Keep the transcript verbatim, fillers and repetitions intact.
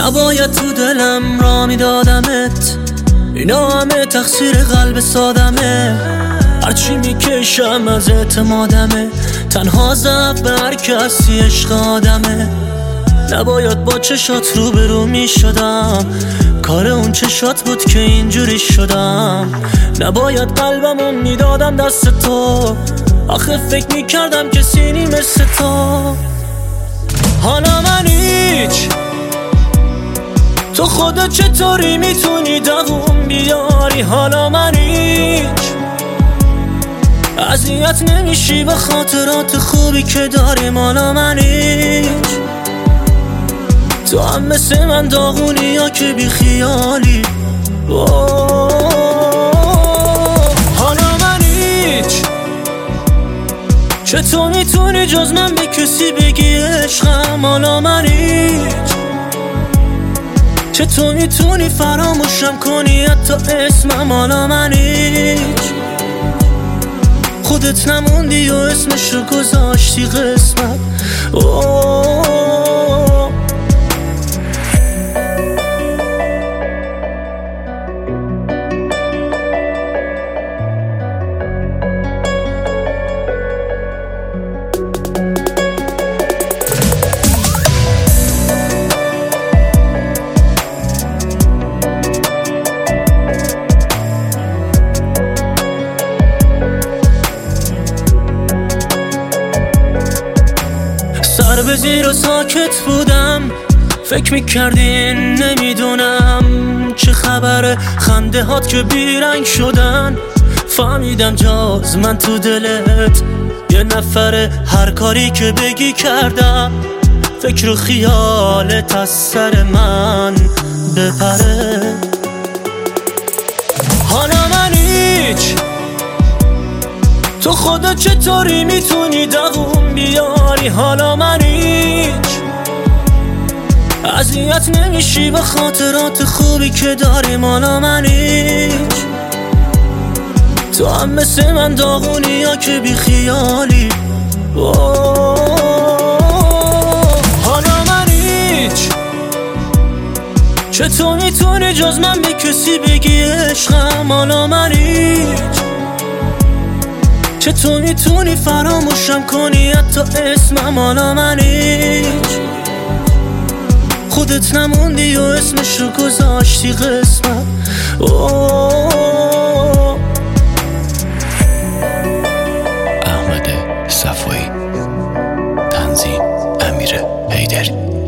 نباید تو دلم را میدادمت، اینا همه تقصیر قلب سادمه. هرچی میکشم از اعتمادمه، تنها ضعف به هر کسی عشق آدمه. نباید با چشات رو به رو میشدم، کار اون چشات بود که اینجوری شدم. نباید قلبمو میدادم دست تو، آخه فکر میکردم کسی نی مثل تو. حالا من هیچ، تو خودت چطوری میتونی دووم بیاری؟ حالا من هیچ، اذیت نمیشی به خاطرات خوبی که داریم؟ حالا من هیچ، تو هم مثل من داغونی یا که بی خیالی؟ حالا من هیچ، چطور میتونی جز من به کسی بگی عشقم؟ حالا من هیچ، چطور میتونی فراموشم کنی حتی اسمم؟ حالا من هیچ، خودت نموندی و اسمشو گذاشتی قسمت. سر به زیر و ساکت بودم، فکر میکردی نمیدونم چه خبره. خنده هات که بیرنگ شدن، فهمیدم جاز من تو دلت یه نفره. هر کاری که بگی کردم، فکر و خیالت از سر من بپره. حالا من هیچ، تو خودت چطوری میتونی دووم بیاری؟ حالا من هیچ، اذیت نمیشی به خاطرات خوبی که داریم؟ حالا من هیچ، تو هم مثل من داغونی یا که بی خیالی؟ حالا من هیچ، چطور میتونی جز من به کسی بگی عشقم؟ حالا من هیچ، چطور میتونی فراموشم کنی حتی اسمم؟ حالا من هیچ، خودت نموندی و اسمشو گذاشتی قسمت. احمد صفایی، تنظیم امیر حیدری.